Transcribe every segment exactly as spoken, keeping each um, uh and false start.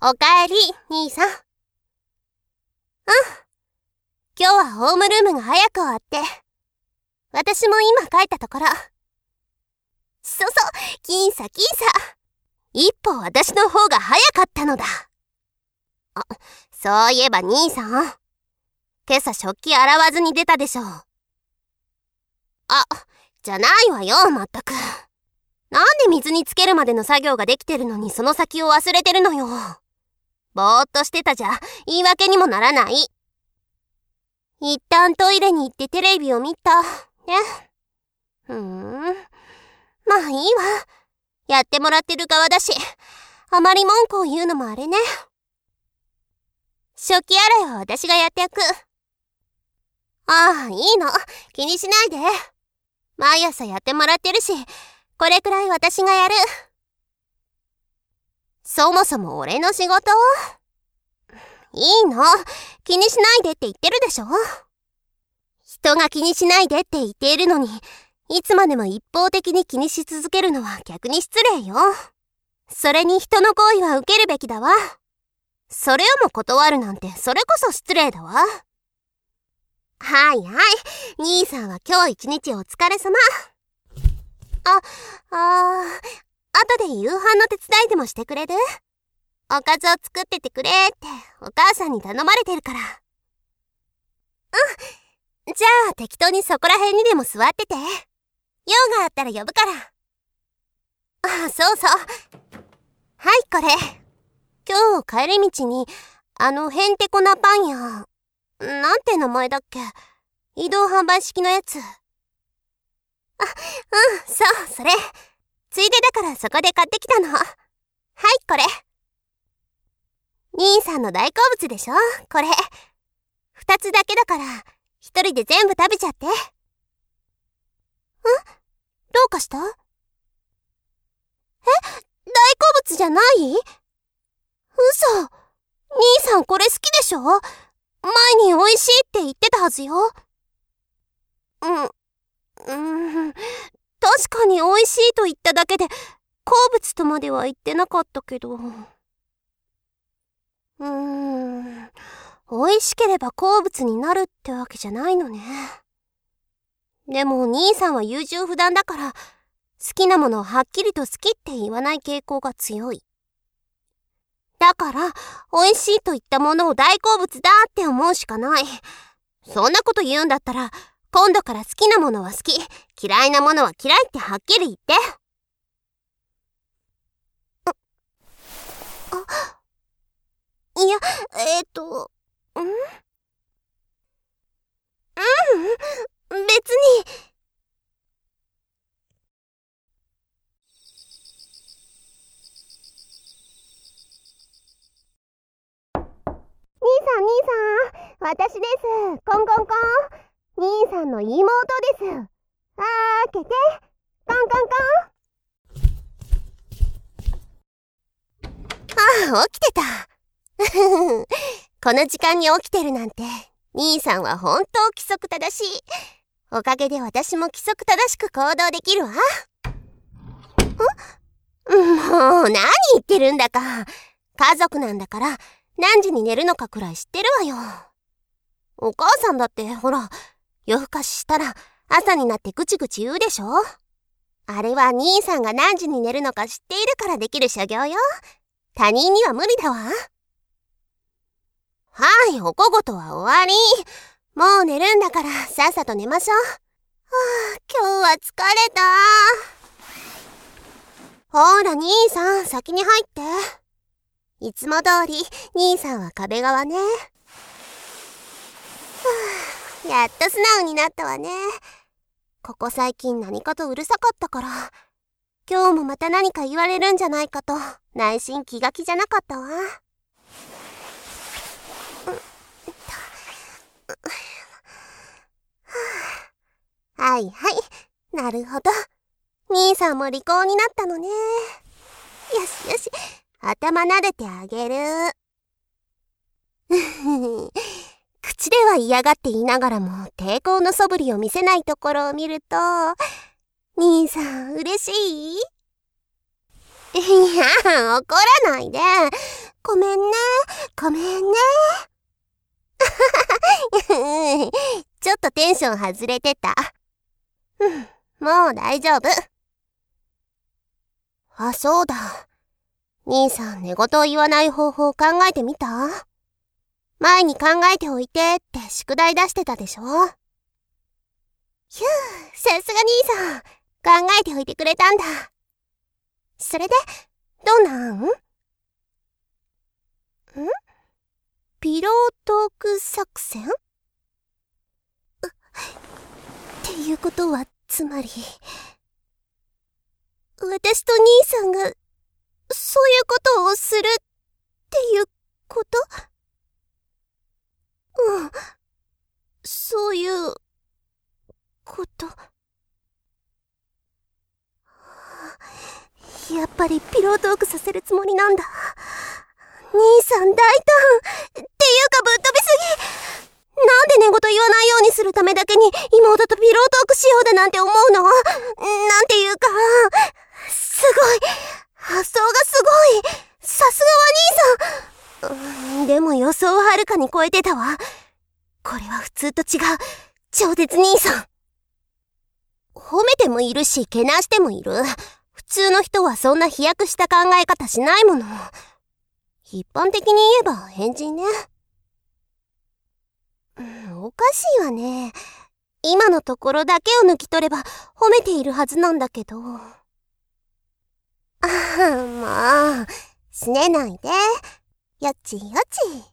おかえり、兄さん。うん。今日はホームルームが早く終わって、私も今帰ったところ。そうそう、僅差僅差。一歩私の方が早かったのだ。あ、そういえば兄さん、今朝食器洗わずに出たでしょ。あ、じゃないわよ、まったく。なんで水につけるまでの作業ができてるのにその先を忘れてるのよ。ぼーっとしてたじゃ言い訳にもならない。一旦トイレに行ってテレビを見た。ね。ふーん。まあいいわ。やってもらってる側だし、あまり文句を言うのもあれね。食器洗いは私がやってやく。ああ、いいの。気にしないで。毎朝やってもらってるし、これくらい私がやる。そもそも俺の仕事？いいの。気にしないでって言ってるでしょ。人が気にしないでって言っているのに、いつまでも一方的に気にし続けるのは逆に失礼よ。それに人の行為は受けるべきだわ。それをも断るなんてそれこそ失礼だわ。はいはい、兄さんは今日一日お疲れ様。あ、あー、後で夕飯の手伝いでもしてくれる？おかずを作っててくれってお母さんに頼まれてるから。うん、じゃあ適当にそこら辺にでも座ってて。用があったら呼ぶから。あ、そうそう。はい、これ。今日帰り道にあのへんてこなパン屋、なんて名前だっけ、移動販売式のやつ。あ、うん、そう、それ。ついでだからそこで買ってきたの。はい、これ。兄さんの大好物でしょ、これ。二つだけだから、一人で全部食べちゃって。ん？どうかした？え？大好物じゃない？嘘。兄さんこれ好きでしょ？前に美味しいって言ってたはずよ。うん、うーん。確かに美味しいと言っただけで、好物とまでは言ってなかったけど。うーん。美味しければ好物になるってわけじゃないのね。でも兄さんは優柔不断だから、好きなものをはっきりと好きって言わない傾向が強い。だから、美味しいと言ったものを大好物だって思うしかない。そんなこと言うんだったら、今度から好きなものは好き、嫌いなものは嫌いってはっきり言って。あ、あ、いや、えっと、ん？うん、別に。兄さん、兄さん、私です。コンコンコン。兄さんの妹です。開けて。コンコンコン。ああ、起きてた。この時間に起きてるなんて、兄さんは本当規則正しい。おかげで私も規則正しく行動できるわ。ん？もう何言ってるんだか。家族なんだから何時に寝るのかくらい知ってるわよ。お母さんだってほら、夜更かししたら朝になってぐちぐち言うでしょ。あれは兄さんが何時に寝るのか知っているからできる所業よ。他人には無理だわ。はい、お小言は終わり。もう寝るんだからさっさと寝ましょう。はあ、今日は疲れた。ほら兄さん、先に入って。いつも通り兄さんは壁側ね。はあ、やっと素直になったわね。ここ最近何かとうるさかったから、今日もまた何か言われるんじゃないかと内心気が気じゃなかったわ。はいはい、なるほど。兄さんも離婚になったのね。よしよし、頭撫でてあげる。口では嫌がって言いながらも抵抗の素振りを見せないところを見ると、兄さん嬉しい？いや、怒らないで。 ごめんね、ごめんね。ちょっとテンション外れてた。うん、もう大丈夫。あ、そうだ。兄さん、寝言を言わない方法考えてみた？前に考えておいてって宿題出してたでしょ？ひゅー、さすが兄さん、考えておいてくれたんだ。それで、どうなん？ん？ピロートーク作戦？っていうことは、つまり、私と兄さんが、そういうことをするっていうこと？うん、そういうこと。やっぱりピロートークさせるつもりなんだ。兄さん大胆っていうかぶっ飛びすぎ。なんで寝言言わないようにするためだけに妹とピロートークしようだなんて思うの？なんていうか、すごい。発想がすごい。さすがは兄さん。うん、でも予想をはるかに超えてたわ。これは普通と違う。超絶兄さん。褒めてもいるし、けなしてもいる。普通の人はそんな飛躍した考え方しないもの。一般的に言えば変人ね。うん、おかしいわね。今のところだけを抜き取れば褒めているはずなんだけど。ああ、もう、すねないで。よちよち。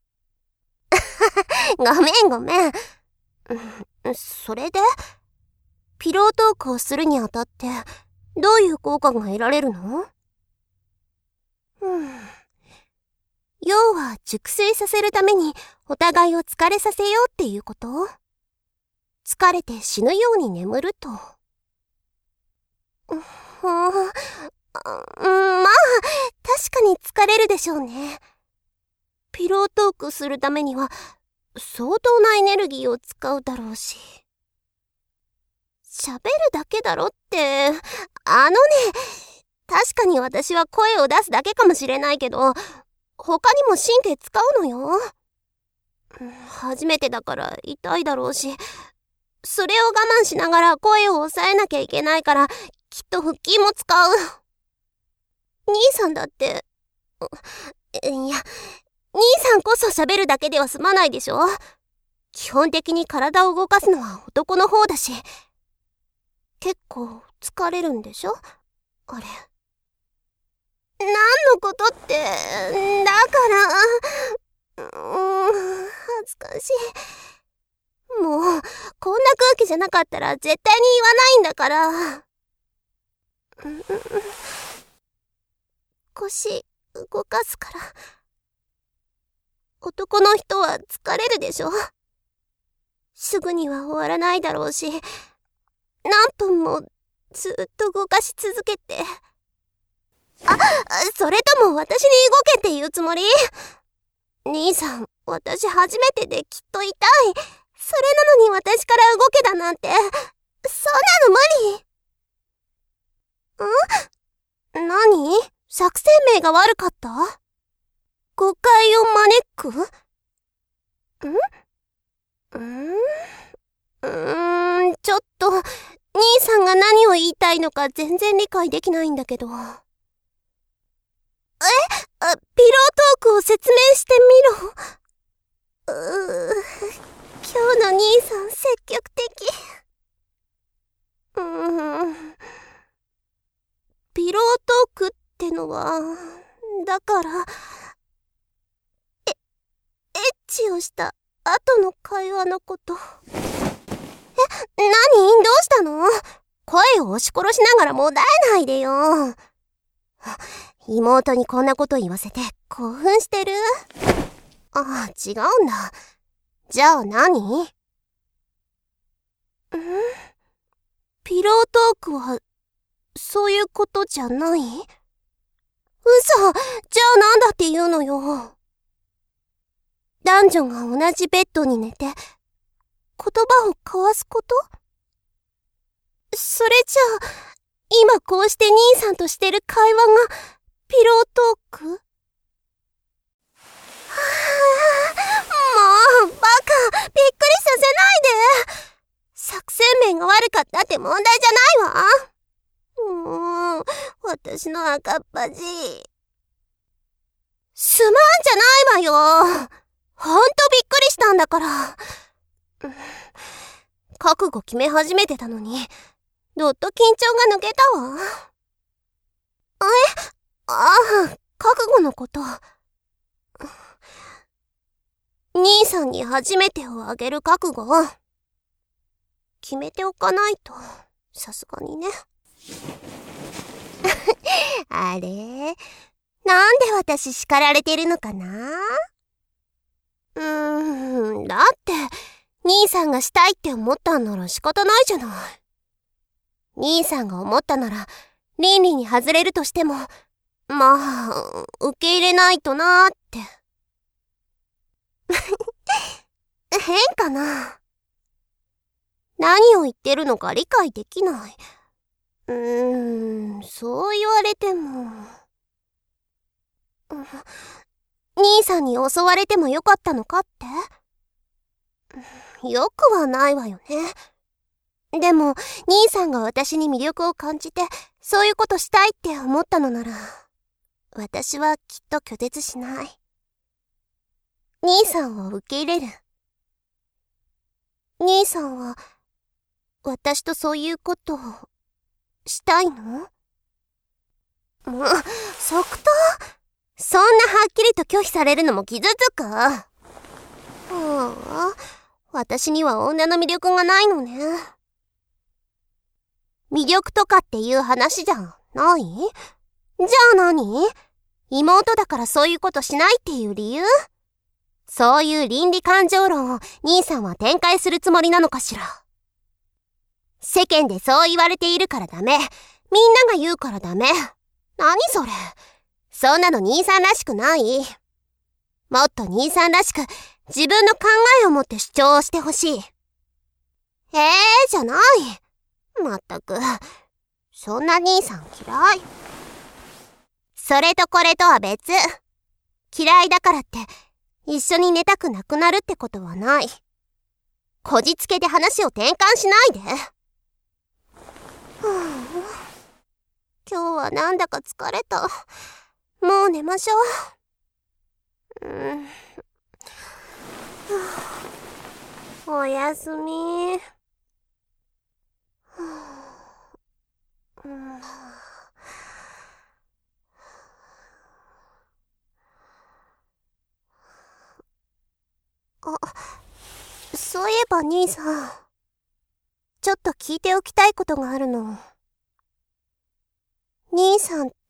ごめんごめん。それで、ピロートークをするにあたって、どういう効果が得られるの？うん。要は熟睡させるためにお互いを疲れさせようっていうこと？疲れて死ぬように眠ると。うん、うん、まあ、確かに疲れるでしょうね。ピロートークするためには相当なエネルギーを使うだろうし。喋るだけだろって、あのね、確かに私は声を出すだけかもしれないけど、他にも神経使うのよ。初めてだから痛いだろうし、それを我慢しながら声を抑えなきゃいけないから、きっと腹筋も使う。兄さんだって、いや、兄さんこそ喋るだけでは済まないでしょ？基本的に体を動かすのは男の方だし、結構疲れるんでしょ？あれ。何のことって、だから、うーん、恥ずかしい。もう、こんな空気じゃなかったら絶対に言わないんだから。腰動かすから。男の人は疲れるでしょ？すぐには終わらないだろうし、何分もずっと動かし続けて。あ、それとも私に動けって言うつもり？兄さん、私初めてできっと痛い。それなのに私から動けだなんて、そんなの無理。ん？何？作戦名が悪かった？誤解を招く？ん？うーん？うーん、ちょっと、兄さんが何を言いたいのか全然理解できないんだけど。え？あ、ピロートークを説明してみろ。うー、今日の兄さん積極的。うーん。ピロートークってのは、だから、え、エッチをした後の会話のこと。え、何？どうしたの？声を押し殺しながらもだえないでよ。妹にこんなこと言わせて興奮してる？ああ、違うんだ。じゃあ何？ん？ピロートークは、そういうことじゃない？嘘！じゃあなんだって言うのよ。男女が同じベッドに寝て、言葉を交わすこと？それじゃあ、今こうして兄さんとしてる会話が、ピロートーク？ バカ、びっくりさせないで。作戦面が悪かったって問題じゃないわ。うーん、私の赤っ恥。すまんじゃないわよ。ほんとびっくりしたんだから。覚悟決め始めてたのに、どっと緊張が抜けたわ。え、ああ、覚悟のこと。兄さんに初めてをあげる覚悟を決めておかないと、さすがにね。あれ、なんで私叱られてるのかな？うーん、だって兄さんがしたいって思ったんなら仕方ないじゃない。兄さんが思ったなら倫理に外れるとしても、まあ受け入れないとなーって。変かな。何を言ってるのか理解できない。うーん、そう言われても。兄さんに襲われてもよかったのかって？よくはないわよね。でも兄さんが私に魅力を感じてそういうことしたいって思ったのなら、私はきっと拒絶しない。兄さんを受け入れる。兄さんは私とそういうことをしたいの？もう即答？そんなはっきりと拒否されるのも傷つく。ああ、私には女の魅力がないのね。魅力とかっていう話じゃない？じゃあ何？妹だからそういうことしないっていう理由？そういう倫理感情論を兄さんは展開するつもりなのかしら。世間でそう言われているからダメ。みんなが言うからダメ。何それ。そんなの兄さんらしくない。もっと兄さんらしく自分の考えを持って主張をしてほしい。えーじゃない。まったく。そんな兄さん嫌い。それとこれとは別。嫌いだからって一緒に寝たくなくなるってことはない。こじつけで話を転換しないで。はあ、今日はなんだか疲れた。もう寝ましょう。うん、おやすみ。うん、あ、そういえば兄さん、ちょっと聞いておきたいことがあるの。兄さんって、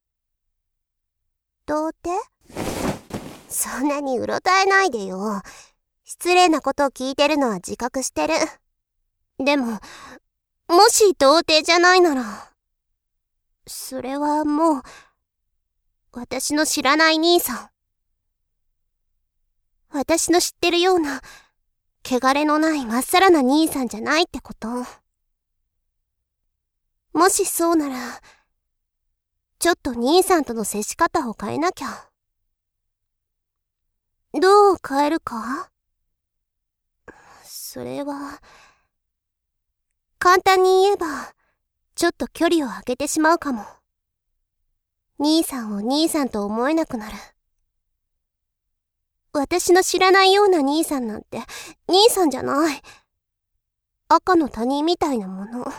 童貞？そんなにうろたえないでよ。失礼なことを聞いてるのは自覚してる。でも、もし童貞じゃないなら、それはもう、私の知らない兄さん。私の知ってるような、汚れのないまっさらな兄さんじゃないってこと。もしそうなら、ちょっと兄さんとの接し方を変えなきゃ。どう変えるか？それは、簡単に言えば、ちょっと距離を空けてしまうかも。兄さんを兄さんと思えなくなる。私の知らないような兄さんなんて、兄さんじゃない。赤の他人みたいなもの。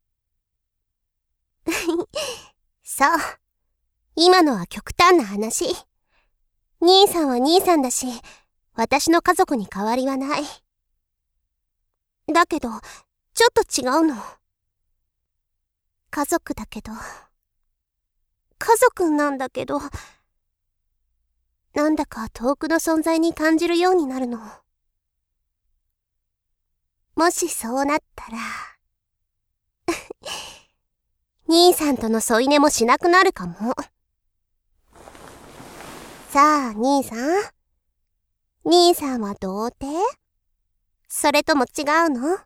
そう。今のは極端な話。兄さんは兄さんだし、私の家族に変わりはない。だけど、ちょっと違うの。家族だけど、家族なんだけど、なんだか遠くの存在に感じるようになるの。もしそうなったら、兄さんとの添い寝もしなくなるかも。さあ、兄さん。兄さんは童貞？それとも違うの？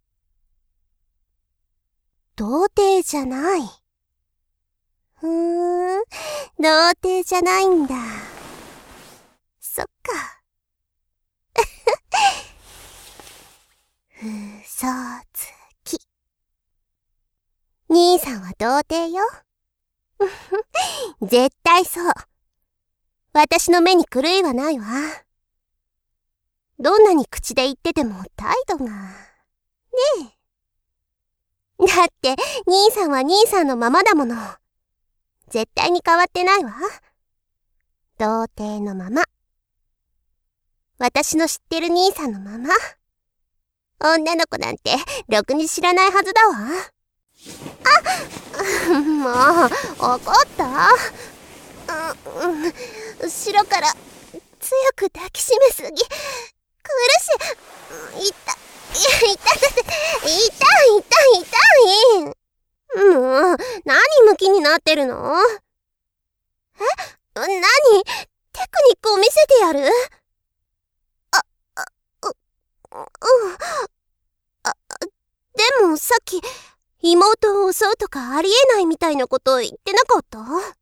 童貞じゃない。ふーん、童貞じゃないんだ。そっか。 嘘つき。兄さんは童貞よ。絶対そう。私の目に狂いはないわ。どんなに口で言ってても態度が。ねえ。だって、兄さんは兄さんのままだもの。絶対に変わってないわ。童貞のまま。私の知ってる兄さんのまま。女の子なんて、ろくに知らないはずだわ。あ、もう、怒った？う、うん、後ろから強く抱きしめすぎ。苦しい。痛い。痛い。痛い。痛い。痛い。もう、何向きになってるの？え？何？テクニックを見せてやる？あ、あ、う、うん。あ、でもさっき、妹を襲うとかありえないみたいなこと言ってなかった？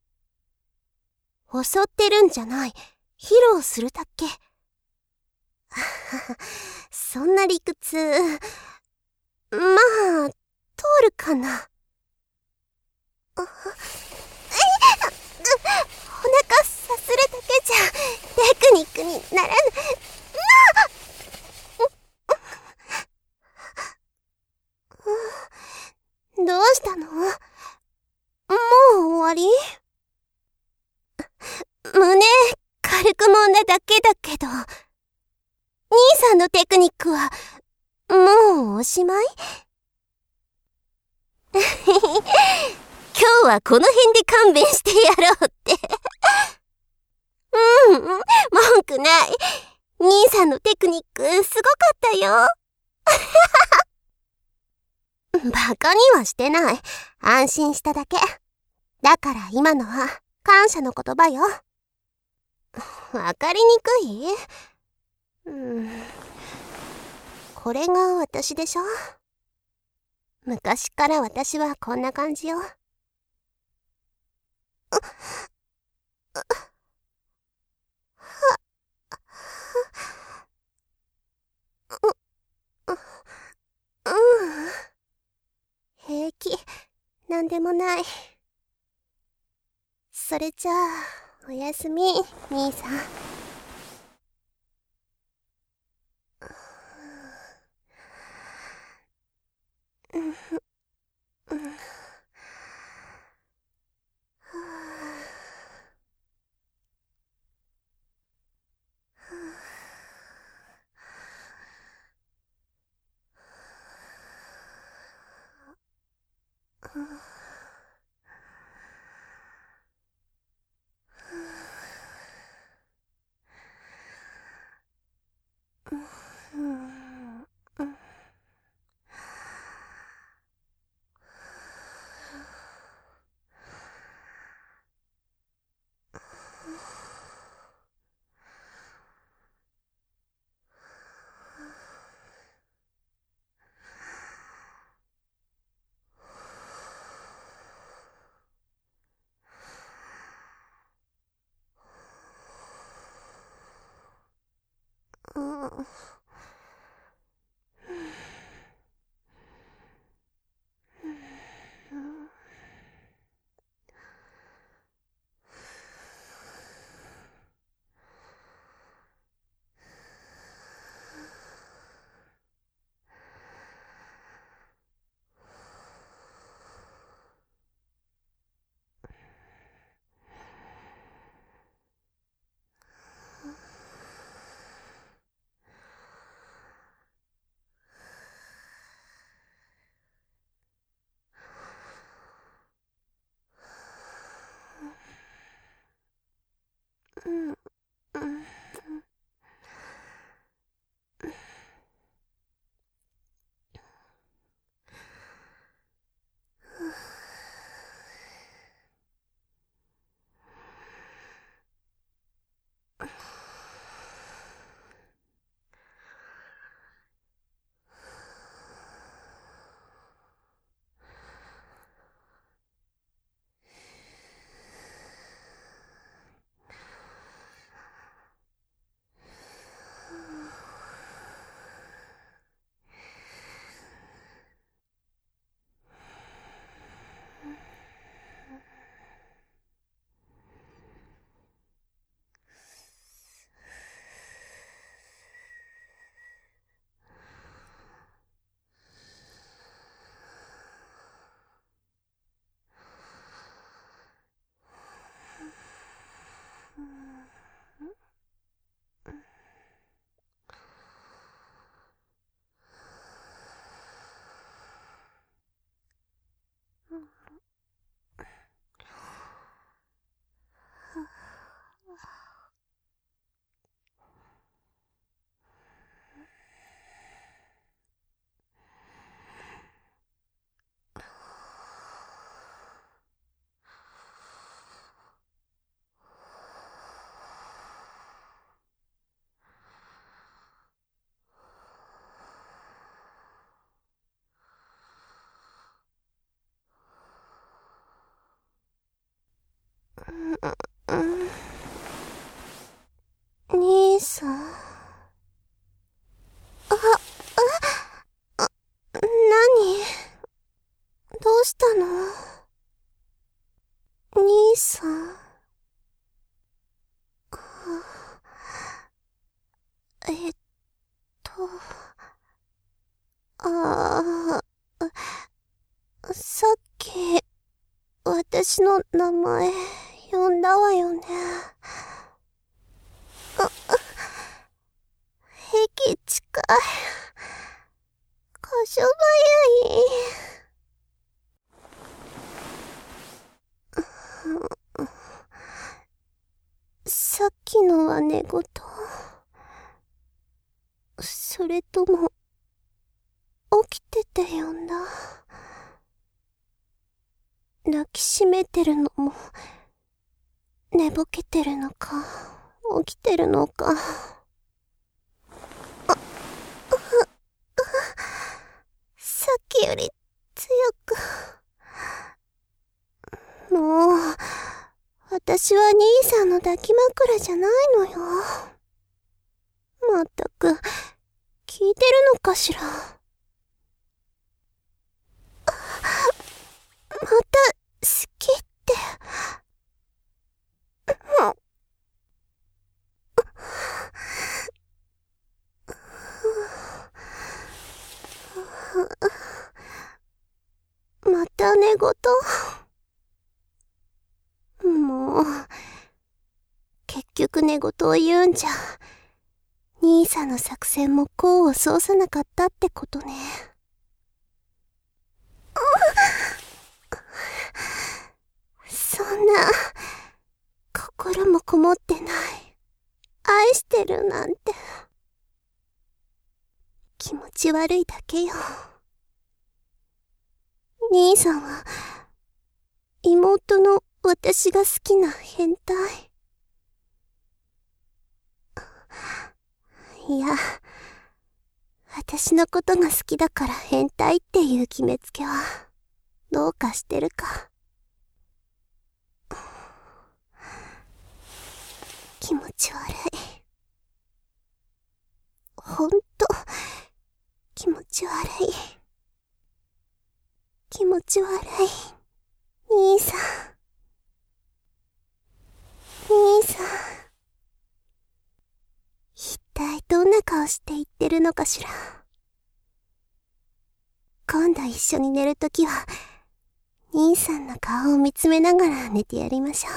襲ってるんじゃない。披露するだけ。そんな理屈、まあ、通るかな。お腹さするだけじゃ、テクニックにならない。どうしたの？もう終わり？胸、軽く揉んだだけだけど、兄さんのテクニックは、もうおしまい？今日はこの辺で勘弁してやろうって。うん、文句ない。兄さんのテクニックすごかったよ。バカにはしてない。安心しただけ。だから今のは感謝の言葉よ。わかりにくい？うん。これが私でしょ？昔から私はこんな感じよ。うん。平気。なんでもない。それじゃあ、おやすみ、兄さん。 うん。兄さん。あ、あ、あ、何？どうしたの？兄さん。えっと、ああ、さっき、私の名前、呼んだわよね。あ、駅近い。箇所早い。さっきのは寝言。それとも、起きてて呼んだ。抱きしめてるのも、寝ぼけてるのか、起きてるのか。あ、あ、さっきより強く。もう、私は兄さんの抱き枕じゃないのよ。まったく、聞いてるのかしら。また、好きって。また寝言。もう、結局寝言を言うんじゃ、兄さんの作戦も功を奏さなかったってことね。そんな、心もこもってない、愛してるなんて、気持ち悪いだけよ。兄さんは、妹の私が好きな変態。いや、私のことが好きだから変態っていう決めつけは、どうかしてるか。気持ち悪い。ほんと、気持ち悪い。気持ち悪い。兄さん。兄さん。一体どんな顔して言ってるのかしら。今度一緒に寝るときは、兄さんの顔を見つめながら寝てやりましょう。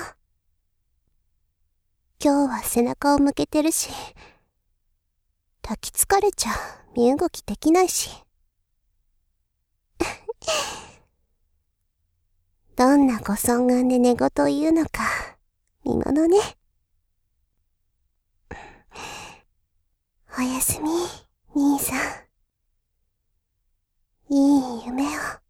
今日は背中を向けてるし、抱きつかれちゃ身動きできないし。どんなご尊顔で寝言を言うのか、見ものね。おやすみ、兄さん。いい夢を。